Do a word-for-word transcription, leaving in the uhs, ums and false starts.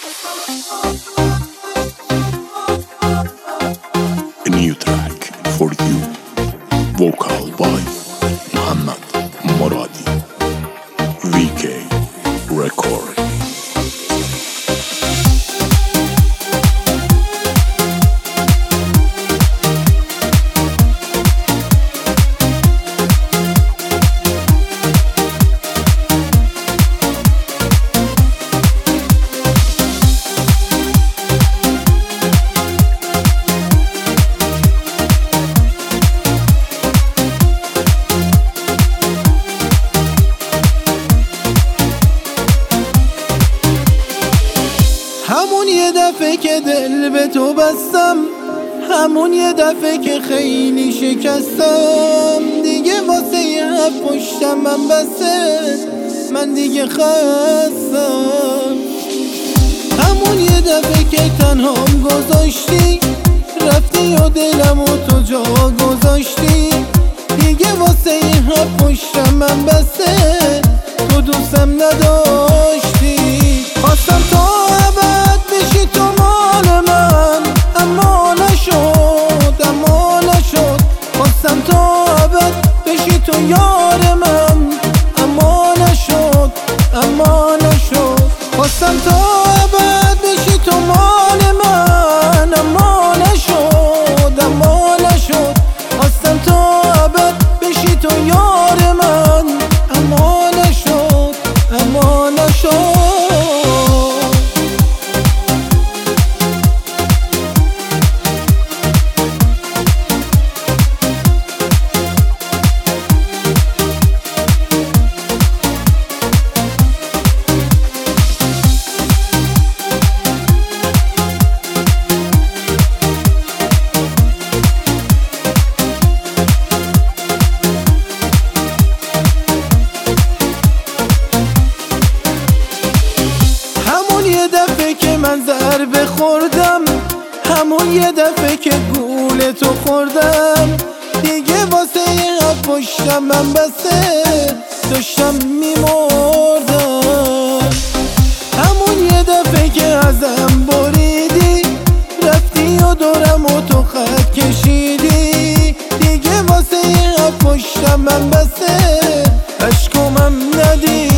A new track for you, vocal by Muhammad Moradi, V K Record. همون یه دفعه که دل به تو بستم، همون یه دفعه که خیلی شکستم، دیگه واسه یه حرف پشتم من بسه، من دیگه خستم. همون یه دفعه که تنهام گذاشتی، رفتی و دلمو تو جا گذاشتی، دیگه واسه یه حرف پشتم من بسه، تو دوستم نداشتی. خواستم تو ابد بشی تو مال من، اما نشد اما نشد. خواستم تو ابد بشی تو یار من، اما نشد اما نشد. خواستم تو ابد بشی تو مال من، اما نشد اما نشد. خواستم تو ابد بشی تو یار من، اما نشد اما نشد. یه دفعه که من ضربه خوردم، همون یه دفعه که گول تو خوردم، دیگه واسه یه حرف پشتم من بسه، داشتم میمردم. همون یه دفعه که ازم بریدی، رفتی و دورم و تو خط کشیدی، دیگه واسه یه حرف پشتم من بسه، اشکامم ندیدی.